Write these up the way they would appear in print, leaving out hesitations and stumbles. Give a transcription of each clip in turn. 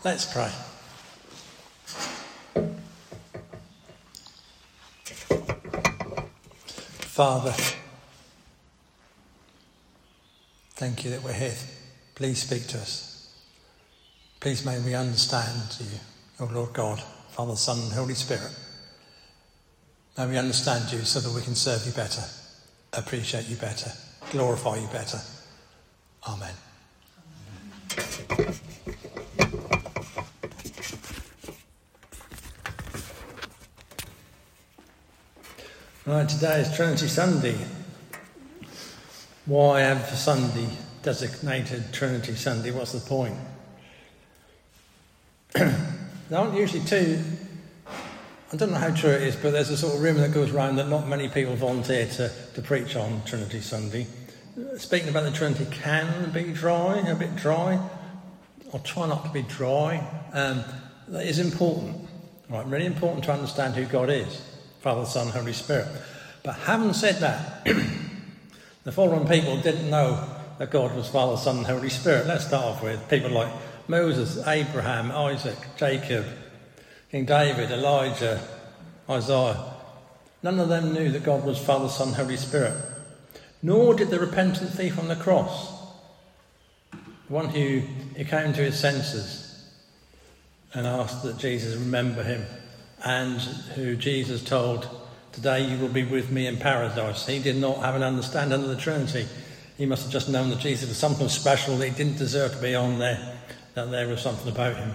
Let's pray. Father, thank you that we're here. Please speak to us. Please may we understand you, O Lord God, Father, Son and Holy Spirit. May we understand you so that we can serve you better, appreciate you better, glorify you better. Amen. Right, today is Trinity Sunday. Why have Sunday designated Trinity Sunday? What's the point? There aren't usually two, I don't know how true it is, but there's a sort of rumour that goes around that not many people volunteer to preach on Trinity Sunday. Speaking about the Trinity can be a bit dry. I'll try not to be dry. That is important, right? Really important to understand who God is. Father, Son, Holy Spirit. But having said that, the following people didn't know that God was Father, Son and Holy Spirit. Let's start off with people like Moses, Abraham, Isaac, Jacob, King David, Elijah, Isaiah. None of them knew that God was Father, Son, Holy Spirit. Nor did the repentant thief on the cross, the one who came to his senses and asked that Jesus remember him, and who Jesus told, "Today you will be with me in paradise." He did not have an understanding of the Trinity. He must have just known that Jesus was something special, that he didn't deserve to be on there, that there was something about him.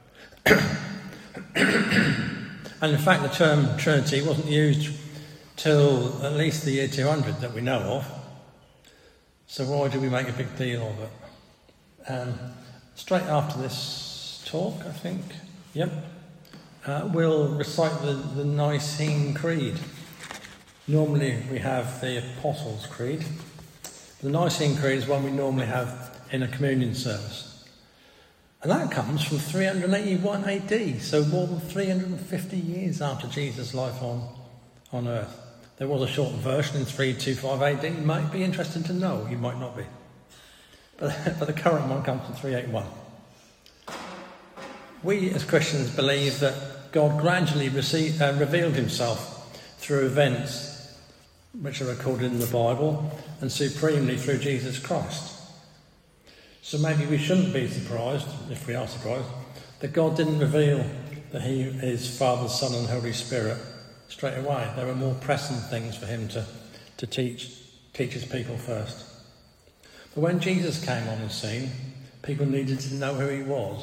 And in fact, the term Trinity wasn't used till at least the year 200 that we know of. So why do we make a big deal of it? Straight after this talk, I think, we'll recite the Nicene Creed. Normally we have the Apostles' Creed. The Nicene Creed is one we normally have in a communion service. And that comes from 381 AD, so more than 350 years after Jesus' life on earth. There was a shortened version in 325 AD. You might be interested to know, you might not be. But the current one comes from 381. We as Christians believe that God gradually revealed himself through events which are recorded in the Bible and supremely through Jesus Christ. So maybe we shouldn't be surprised, if we are surprised, that God didn't reveal that he is Father, Son and Holy Spirit straight away. There were more pressing things for him to teach his people first. But when Jesus came on the scene, people needed to know who he was.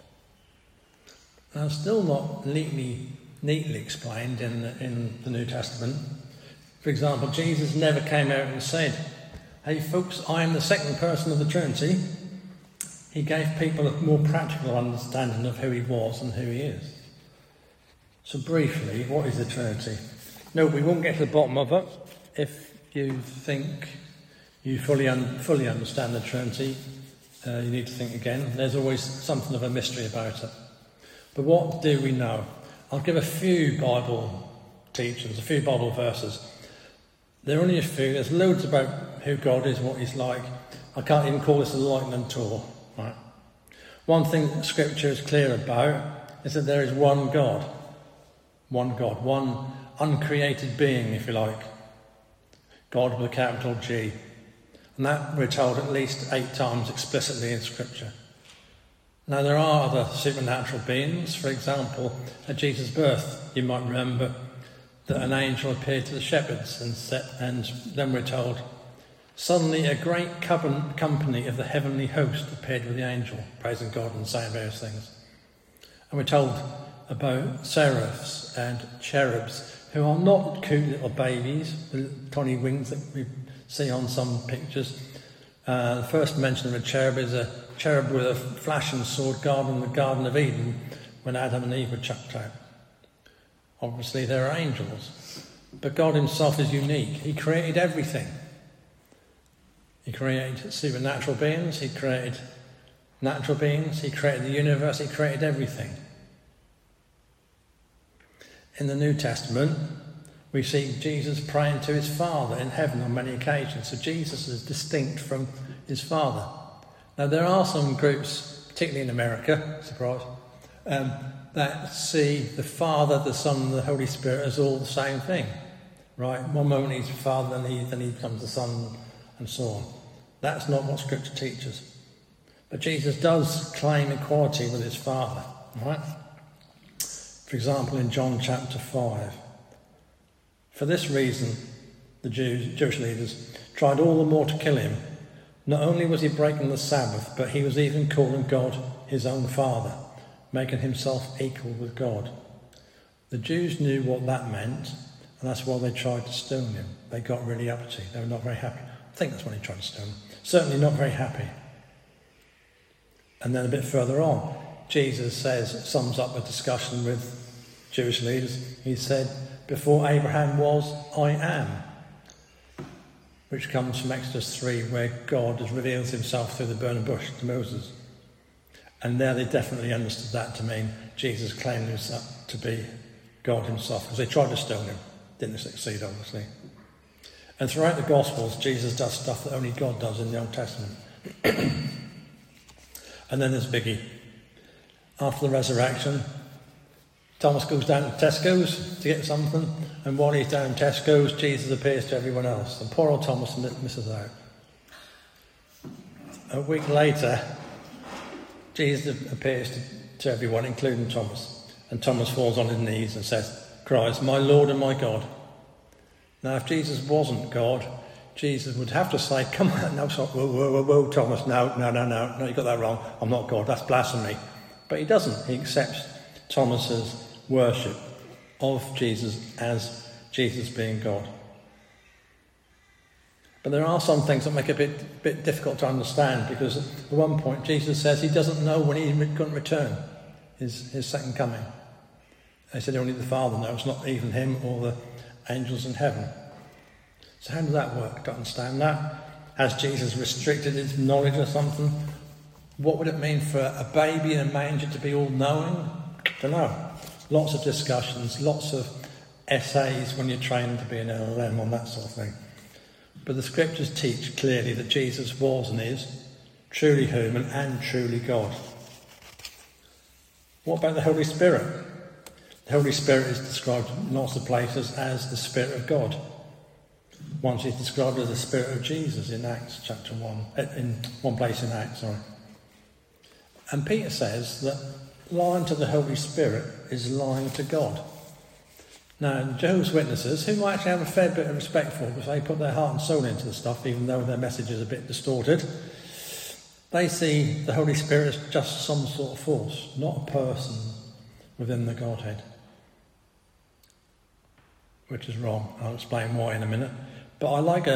Now, still not neatly explained in the New Testament. For example, Jesus never came out and said, "Hey folks, I am the second person of the Trinity." He gave people a more practical understanding of who he was and who he is. So briefly, what is the Trinity? No, we won't get to the bottom of it. If you think you fully understand the Trinity, you need to think again. There's always something of a mystery about it. But what do we know? I'll give a few Bible teachings, a few Bible verses. There are only a few. There's loads about who God is, what he's like. I can't even call this a lightning tour. Right? One thing that Scripture is clear about is that there is one God, one uncreated being, if you like. God with a capital G. And that we're told at least 8 times explicitly in Scripture. Now, there are other supernatural beings. For example, at Jesus' birth, you might remember that an angel appeared to the shepherds, and then we're told, suddenly a great company of the heavenly host appeared with the angel, praising God and saying various things. And we're told about seraphs and cherubs, who are not cute little babies with tiny wings that we see on some pictures. The first mention of a cherub is a cherub with a flashing sword guarding the Garden of Eden when Adam and Eve were chucked out. Obviously there are angels, but God himself is unique. He created everything. He created supernatural beings, he created natural beings, he created the universe, he created everything. In the New Testament, we see Jesus praying to his Father in heaven on many occasions. So Jesus is distinct from his Father. Now, there are some groups particularly in America, surprise, that see the Father, the Son, and the Holy Spirit as all the same thing. Right? One moment he's the Father, then he becomes the Son, and so on. That's not what Scripture teaches. But Jesus does claim equality with his Father. Right? For example, in John chapter 5. For this reason, the Jewish leaders tried all the more to kill him. Not only was he breaking the Sabbath, but he was even calling God his own Father, making himself equal with God. The Jews knew what that meant, and that's why they tried to stone him. They got really uppity. They were not very happy. I think that's when he tried to stone him. Certainly not very happy. And then a bit further on, Jesus sums up a discussion with Jewish leaders. He said, "Before Abraham was, I am." Which comes from Exodus 3, where God has revealed himself through the burning bush to Moses. And there they definitely understood that to mean Jesus claimed himself to be God himself, because they tried to stone him. Didn't succeed, obviously. And throughout the Gospels, Jesus does stuff that only God does in the Old Testament. And then there's Biggie. After the resurrection, Thomas goes down to Tesco's to get something, and while he's down in Tesco's, Jesus appears to everyone else. And poor old Thomas misses out. A week later, Jesus appears to everyone, including Thomas. And Thomas falls on his knees and cries, "My Lord and my God." Now, if Jesus wasn't God, Jesus would have to say, "Come on, no, stop, whoa, Thomas, no, you got that wrong. I'm not God, that's blasphemy." But he doesn't. He accepts Thomas's worship of Jesus as Jesus being God. But there are some things that make it a bit difficult to understand, because at one point Jesus says he doesn't know when he's going to return, his second coming. He said only the Father knows, not even him or the angels in heaven. So how does that work? Don't understand that. Has Jesus restricted his knowledge or something? What would it mean for a baby in a manger to be all-knowing? Don't know. Lots of discussions, lots of essays when you're trained to be an LLM on that sort of thing. But the Scriptures teach clearly that Jesus was and is truly human and truly God. What about the Holy Spirit? The Holy Spirit is described in lots of places as the Spirit of God. Once he's described as the Spirit of Jesus in Acts chapter 1, in one place in Acts, sorry. And Peter says that lying to the Holy Spirit is lying to God. Now, Jehovah's Witnesses, who I actually have a fair bit of respect for, because they put their heart and soul into the stuff, even though their message is a bit distorted, they see the Holy Spirit as just some sort of force, not a person within the Godhead. Which is wrong. I'll explain why in a minute. But I like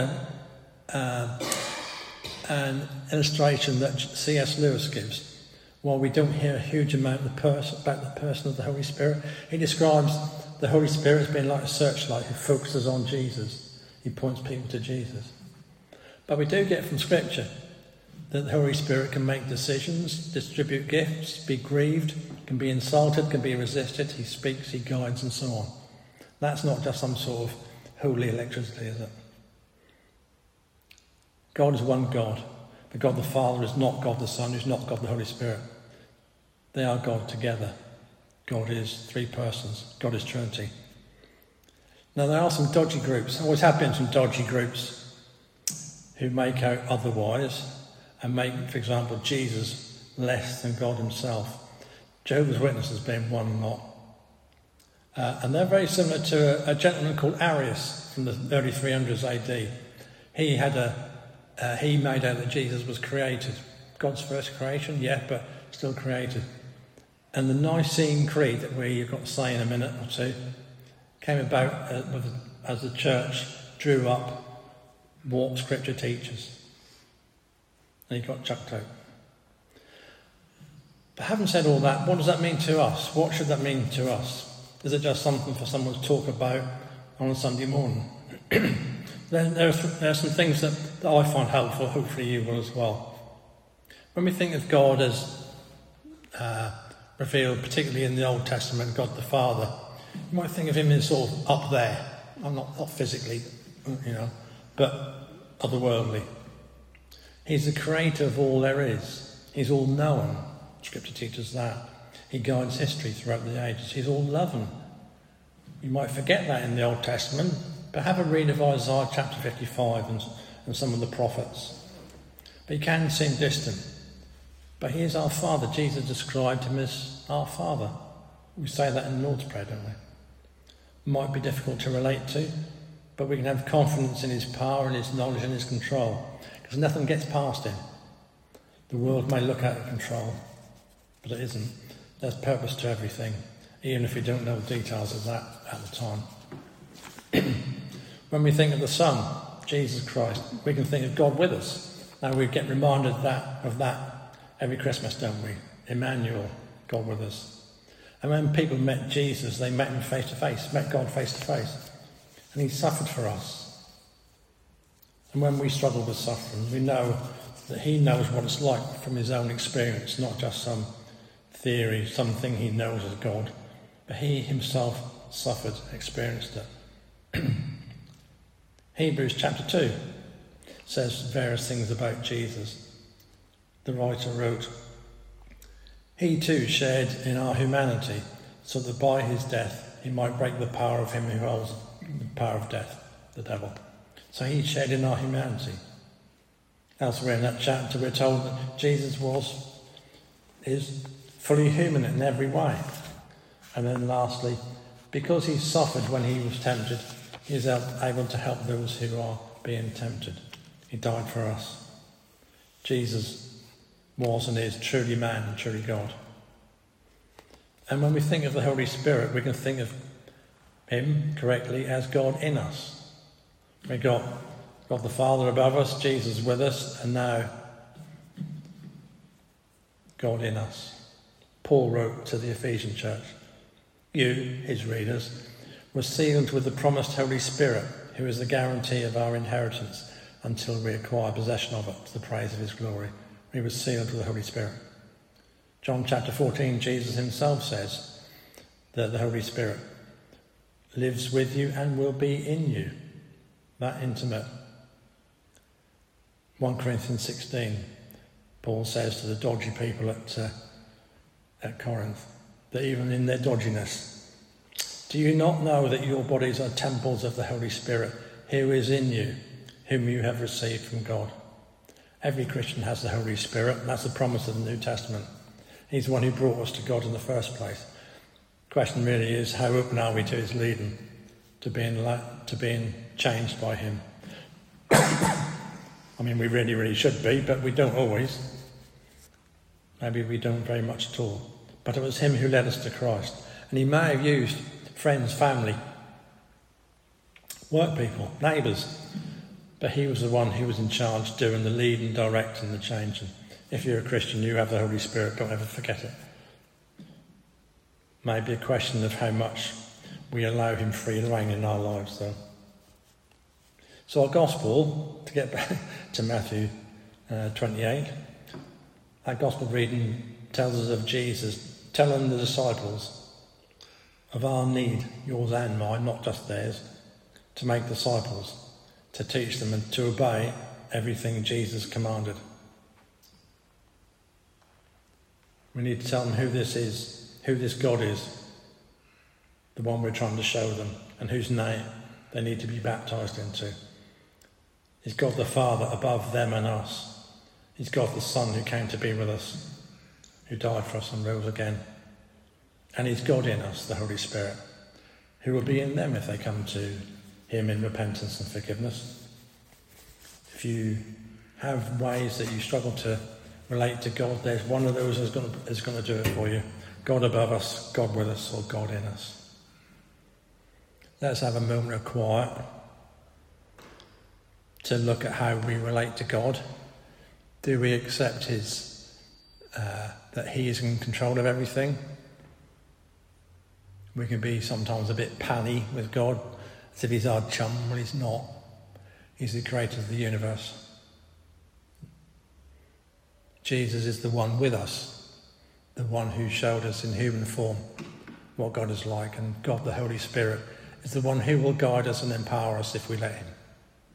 an illustration that C.S. Lewis gives. While we don't hear a huge amount about the person of the Holy Spirit, he describes the Holy Spirit as being like a searchlight who focuses on Jesus. He points people to Jesus. But we do get from Scripture that the Holy Spirit can make decisions, distribute gifts, be grieved, can be insulted, can be resisted. He speaks, he guides, and so on. That's not just some sort of holy electricity, is it? God is one God. But God the Father is not God the Son, is not God the Holy Spirit. They are God together. God is three persons. God is Trinity. Now, there are some dodgy groups. There always have been some dodgy groups who make out otherwise and make, for example, Jesus less than God himself. Jehovah's Witnesses being one lot. And they're very similar to a gentleman called Arius from the early 300s AD. He made out that Jesus was created. God's first creation, yeah, but still created. And the Nicene Creed that we've got to say in a minute or two came about as the church drew up what Scripture teaches. And he got chucked out. But having said all that, what does that mean to us? What should that mean to us? Is it just something for someone to talk about on a Sunday morning? There are some things that I find helpful, hopefully you will as well. When we think of God as revealed, particularly in the Old Testament, God the Father, you might think of him as sort of up there. I'm not physically, but otherworldly. He's the creator of all there is. He's all-knowing. Scripture teaches that. He guides history throughout the ages. He's all loving. You might forget that in the Old Testament, but have a read of Isaiah chapter 55 and some of the prophets. But he can seem distant. But he is our Father. Jesus described him as our Father. We say that in the Lord's Prayer, don't we? Might be difficult to relate to, but we can have confidence in his power and his knowledge and his control, because nothing gets past him. The world may look out of control, but it isn't. There's purpose to everything, even if we don't know the details of that at the time. When we think of the Son, Jesus Christ, we can think of God with us. Now we get reminded of that every Christmas, don't we? Emmanuel, God with us. And when people met Jesus, they met him face to face, met God face to face. And he suffered for us. And when we struggle with suffering, we know that he knows what it's like from his own experience, not just some theory, something he knows as God, but he himself suffered, experienced it. Hebrews chapter 2 says various things about Jesus. The writer wrote, "He too shared in our humanity, so that by his death he might break the power of him who holds the power of death, the devil." So he shared in our humanity. Elsewhere in that chapter we're told that Jesus is fully human in every way. And then lastly, because he suffered when he was tempted, he is able to help those who are being tempted. He died for us. Jesus was and is truly man and truly God. And when we think of the Holy Spirit, we can think of him correctly as God in us. We've got the Father above us, Jesus with us, and now God in us. Paul wrote to the Ephesian church, "You, his readers, were sealed with the promised Holy Spirit, who is the guarantee of our inheritance until we acquire possession of it to the praise of his glory." We were sealed with the Holy Spirit. John chapter 14, Jesus himself says that the Holy Spirit lives with you and will be in you. That intimate. 1 Corinthians 16, Paul says to the dodgy people at Corinth, that even in their dodginess, "Do you not know that your bodies are temples of the Holy Spirit, who is in you, whom you have received from God?" Every Christian has the Holy Spirit, and that's the promise of the New Testament. He's the one who brought us to God in the first place. The question really is, how open are we to his leading, to being changed by him? I mean, we really, really should be, but we don't always. Maybe we don't very much at all. But it was him who led us to Christ. And he may have used friends, family, work people, neighbours, but he was the one who was in charge, doing the leading, directing, the changing. If you're a Christian, you have the Holy Spirit. Don't ever forget it. Maybe a question of how much we allow him free rein in our lives, though. So our gospel, to get back to Matthew 28, that gospel reading tells us of Jesus telling the disciples of our need, yours and mine, not just theirs, to make disciples, to teach them and to obey everything Jesus commanded. We need to tell them who this is, who this God is, the one we're trying to show them, and whose name they need to be baptised into. Is God the Father above them and us. He's God the Son who came to be with us, who died for us and rose again. And he's God in us, the Holy Spirit, who will be in them if they come to him in repentance and forgiveness. If you have ways that you struggle to relate to God, there's one of those is going to do it for you. God above us, God with us, or God in us. Let's have a moment of quiet to look at how we relate to God. Do we accept that he is in control of everything? We can be sometimes a bit pally with God, as if he's our chum. Well, he's not. He's the creator of the universe. Jesus is the one with us, the one who showed us in human form what God is like, and God the Holy Spirit is the one who will guide us and empower us if we let him.